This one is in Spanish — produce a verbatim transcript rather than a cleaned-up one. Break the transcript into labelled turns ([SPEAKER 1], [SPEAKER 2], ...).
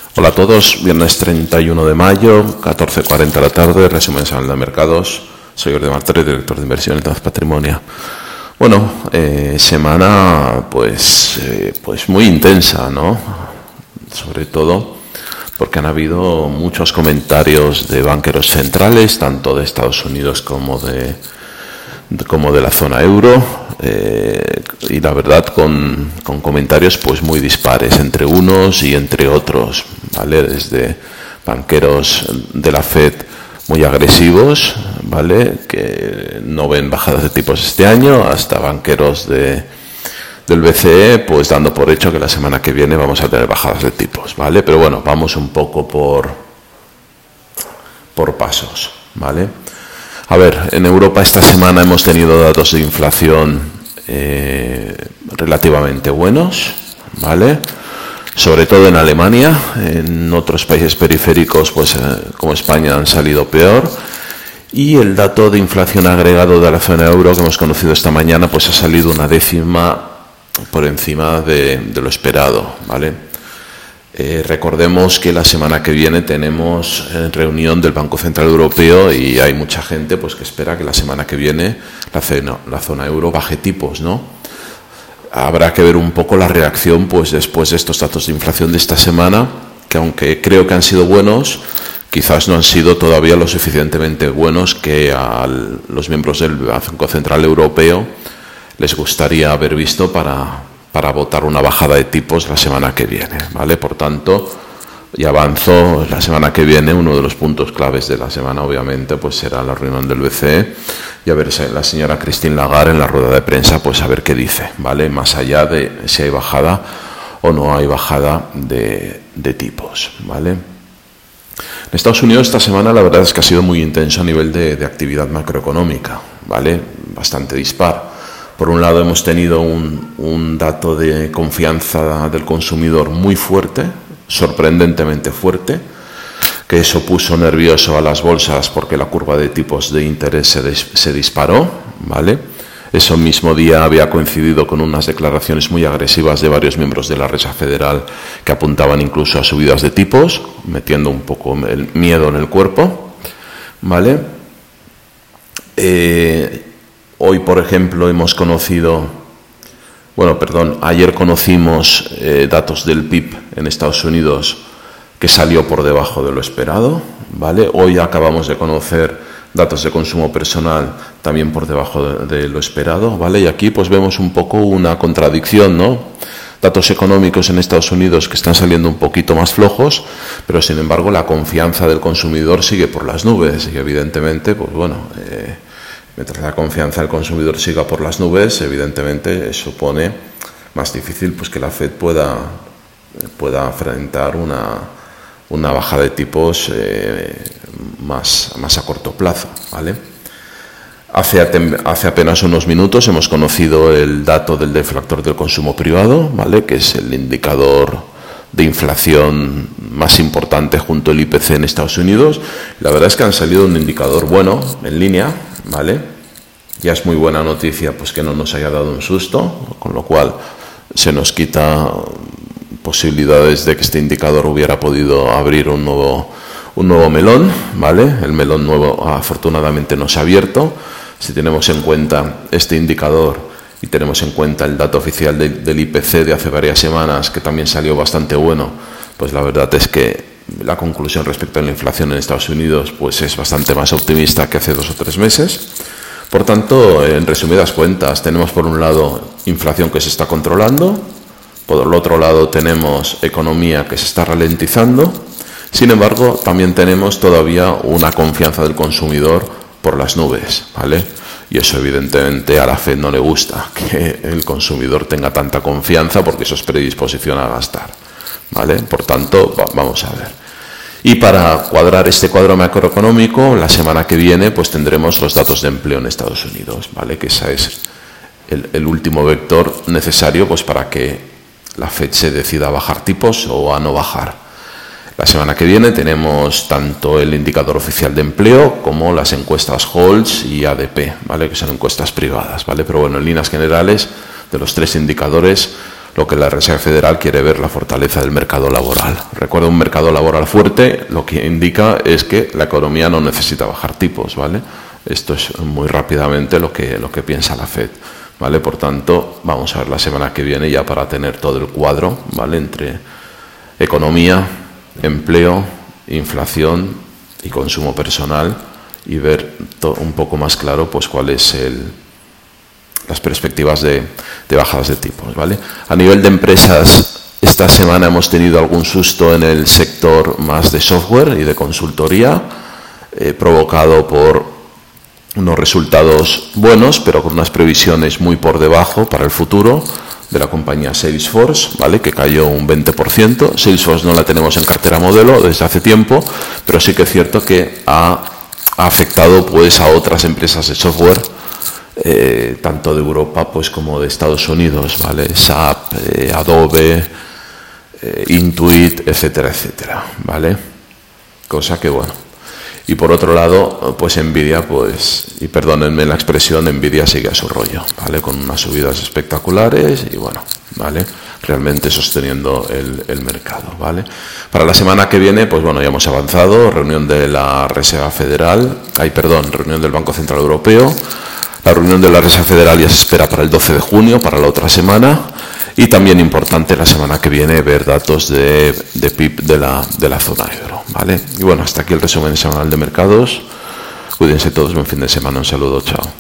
[SPEAKER 1] Hola a todos, viernes treinta y uno de mayo, catorce cuarenta de la tarde, resumen semanal de mercados. Soy Jordi Martínez, director de inversión en Taz Patrimonio. Bueno, eh, semana pues, eh, pues muy intensa, ¿no? Sobre todo porque han habido muchos comentarios de banqueros centrales, tanto de Estados Unidos como de, de como de la zona euro, eh, y la verdad con, con comentarios pues muy dispares entre unos y entre otros, ¿vale? Desde banqueros de la Fed muy agresivos, ¿vale? Que no ven bajadas de tipos este año, hasta banqueros de del B C E, pues dando por hecho que la semana que viene vamos a tener bajadas de tipos, ¿vale? Pero bueno, vamos un poco por, por pasos, ¿vale? A ver, en Europa esta semana hemos tenido datos de inflación eh, relativamente buenos, ¿vale? Sobre todo en Alemania. En otros países periféricos, pues eh, como España, han salido peor. Y el dato de inflación agregado de la zona euro que hemos conocido esta mañana, pues ha salido una décima por encima de, de lo esperado, ¿vale? Eh, recordemos que la semana que viene tenemos eh, reunión del Banco Central Europeo y hay mucha gente pues que espera que la semana que viene la, cena, la zona euro baje tipos, ¿no? Habrá que ver un poco la reacción pues después de estos datos de inflación de esta semana, que aunque creo que han sido buenos, quizás no han sido todavía lo suficientemente buenos que a los miembros del Banco Central Europeo les gustaría haber visto para, para votar una bajada de tipos la semana que viene, ¿vale? Por tanto, y avanzo, la semana que viene uno de los puntos claves de la semana, obviamente, pues será la reunión del B C E y a ver si la señora Christine Lagarde en la rueda de prensa, pues a ver qué dice, ¿vale? Más allá de si hay bajada o no hay bajada de, de tipos, ¿vale? En Estados Unidos esta semana la verdad es que ha sido muy intenso a nivel de, de actividad macroeconómica, ¿vale? Bastante dispar. Por un lado hemos tenido un, un dato de confianza del consumidor muy fuerte, sorprendentemente fuerte, que eso puso nervioso a las bolsas porque la curva de tipos de interés se, des, se disparó, ¿vale? Ese mismo día había coincidido con unas declaraciones muy agresivas de varios miembros de la Reserva Federal que apuntaban incluso a subidas de tipos, metiendo un poco el miedo en el cuerpo, ¿vale? Eh, Hoy, por ejemplo, hemos conocido, bueno, perdón, ayer conocimos eh, datos del P I B en Estados Unidos que salió por debajo de lo esperado, ¿vale? Hoy acabamos de conocer datos de consumo personal también por debajo de, de lo esperado, ¿vale? Y aquí pues vemos un poco una contradicción, ¿no? Datos económicos en Estados Unidos que están saliendo un poquito más flojos, pero sin embargo la confianza del consumidor sigue por las nubes y evidentemente, pues bueno, eh, mientras la confianza del consumidor siga por las nubes, evidentemente supone más difícil pues que la Fed pueda, pueda enfrentar una, una bajada de tipos eh, más, más a corto plazo, ¿vale? Hace, hace apenas unos minutos hemos conocido el dato del deflactor del consumo privado, ¿vale? Que es el indicador de inflación más importante junto al I P C en Estados Unidos. La verdad es que han salido un indicador bueno, en línea, ¿vale? Ya es muy buena noticia pues que no nos haya dado un susto, con lo cual se nos quita posibilidades de que este indicador hubiera podido abrir un nuevo, un nuevo melón, ¿vale? El melón nuevo afortunadamente no se ha abierto. Si tenemos en cuenta este indicador y tenemos en cuenta el dato oficial de, del I P C de hace varias semanas, que también salió bastante bueno, pues la verdad es que la conclusión respecto a la inflación en Estados Unidos pues es bastante más optimista que hace dos o tres meses. Por tanto, en resumidas cuentas, tenemos por un lado inflación que se está controlando, por el otro lado tenemos economía que se está ralentizando, sin embargo también tenemos todavía una confianza del consumidor por las nubes, ¿vale? Y eso evidentemente a la Fed no le gusta, que el consumidor tenga tanta confianza porque eso es predisposición a gastar, ¿vale? Por tanto, va, vamos a ver. Y para cuadrar este cuadro macroeconómico, la semana que viene pues tendremos los datos de empleo en Estados Unidos, ¿vale? Que ese es el, el último vector necesario pues para que la Fed se decida a bajar tipos o a no bajar. La semana que viene tenemos tanto el indicador oficial de empleo como las encuestas Holtz y A D P, ¿vale? Que son encuestas privadas, ¿vale? Pero bueno, en líneas generales, de los tres indicadores, lo que la Reserva Federal quiere ver, la fortaleza del mercado laboral. Recuerda, un mercado laboral fuerte lo que indica es que la economía no necesita bajar tipos, ¿vale? Esto es muy rápidamente lo que, lo que piensa la Fed, ¿vale? Por tanto, vamos a ver la semana que viene ya para tener todo el cuadro, ¿vale? Entre economía, empleo, inflación y consumo personal, y ver un poco más claro pues cuál es el, las perspectivas de, de bajadas de tipos, ¿vale? A nivel de empresas, esta semana hemos tenido algún susto en el sector más de software y de consultoría, eh, provocado por unos resultados buenos, pero con unas previsiones muy por debajo para el futuro de la compañía Salesforce, ¿vale? Que cayó un veinte por ciento. Salesforce no la tenemos en cartera modelo desde hace tiempo, pero sí que es cierto que ha, ha afectado pues a otras empresas de software, eh, tanto de Europa pues como de Estados Unidos, ¿vale? S A P, eh, Adobe, eh, Intuit, etcétera, etcétera, ¿vale? Cosa que bueno. Y por otro lado, pues Nvidia, pues, y perdónenme la expresión, Nvidia sigue a su rollo, ¿vale? Con unas subidas espectaculares y bueno, ¿vale? Realmente sosteniendo el, el mercado, ¿vale? Para la semana que viene, pues bueno, ya hemos avanzado, reunión de la Reserva Federal, ay, perdón, reunión del Banco Central Europeo, la reunión de la Reserva Federal ya se espera para el doce de junio, para la otra semana. Y también importante la semana que viene ver datos de, de P I B de la, de la zona euro, ¿vale? Y bueno, hasta aquí el resumen semanal de mercados. Cuídense todos, buen fin de semana, un saludo, chao.